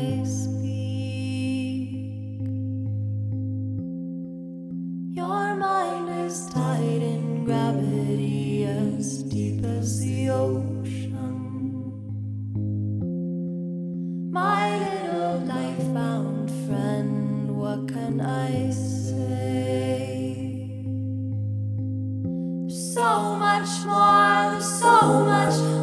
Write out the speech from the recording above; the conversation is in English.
I speak. Your mind is tied in gravity as deep as the ocean. My little life-bound friend, what can I say? So much more, there's so much